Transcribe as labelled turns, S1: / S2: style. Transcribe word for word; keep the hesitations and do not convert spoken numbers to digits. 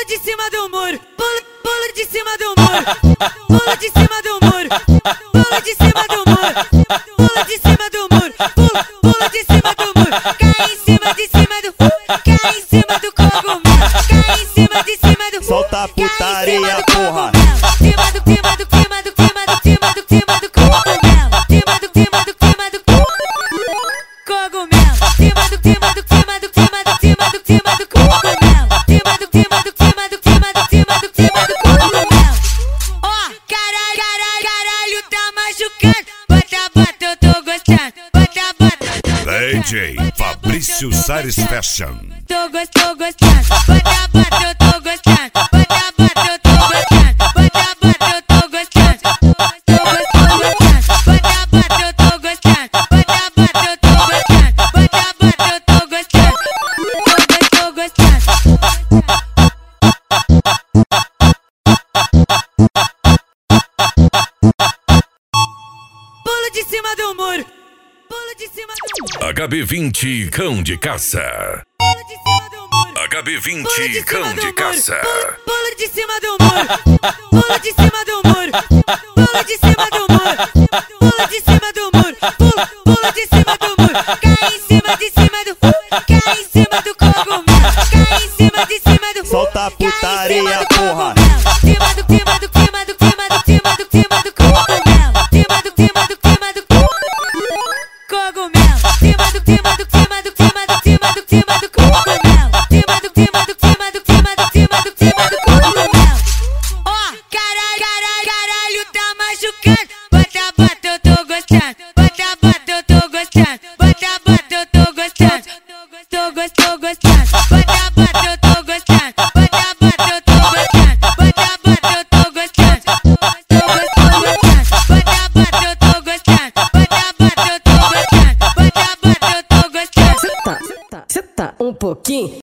S1: de cima do muro, pula, pula de cima do muro, pula de cima do muro, pula de cima do muro, pula de cima do muro, pula, pula de cima do muro, cai em cima de cima do, cai em cima do cogumelo, cai em cima de cima do,
S2: solta a putaria, porra.
S1: Cima do, cima do, cima do, cima do, cima do, cima do cogumelo, cima do, cima do, cima do cogumelo, cima do, cima do, cima do, cima do, cima do, cima do cogumelo, cima do, cima do, cima do, cima do, cima do, cima do cogumelo. Ó, caralho, caralho, caralho, tá machucando. Bota, bota, eu tô gostando. Bota, bota.
S3: D J Fabrício Sares Fashion.
S1: Tô gostando, gostando. Bota, bota, eu tô gostando. Bota, bota, eu tô gostando. Bota, bota, eu tô gostando. Tô gostando, gostando. Bota, bota, eu tô gostando. Bota, bota, eu tô gostando. Bota, bota, eu tô gostando. Tô gostando, Pula de cima do muro. Pula de cima do muro.
S3: H B vinte Cão de Caça.
S1: Pula de cima do muro.
S3: H B vinte Cão de Caça.
S1: Pula, pula de cima do muro. Pula de cima do muro. Pula de cima do muro. Pula de cima do muro. Pula, pula de cima do muro. Cai em cima de cima do, cai em cima do cogumelo. Cai em cima de cima do,
S2: Solta a putaria, porra.
S1: Cima do, cima do, cima do, cima do, cima do, cima do cogumelo. Cima do, cima do, cima do cogumelo. Cima do, cima do, cima do, cima do, cima do, cima do cogumelo. Cima do, cima do, cima do, cima do, cima do, cima do cogumelo. Ó, caralho, caralho, caralho, tá machucando. Bota, bota, eu tô gostando. Bota, bota, eu tô gostando. Bota, bota, eu tô gostando. Tô gostando, gostando. Bota, bota, eu tô gostando. Bota, bota, eu tô gostando. Bota, bota, eu tô gostando. Tô gostando, gostando. Bota, bota, eu tô gostando. Bota, bota, eu tô gostando. Bota, bota, eu tô gostando.
S4: Cê tá, cê tá um pouquinho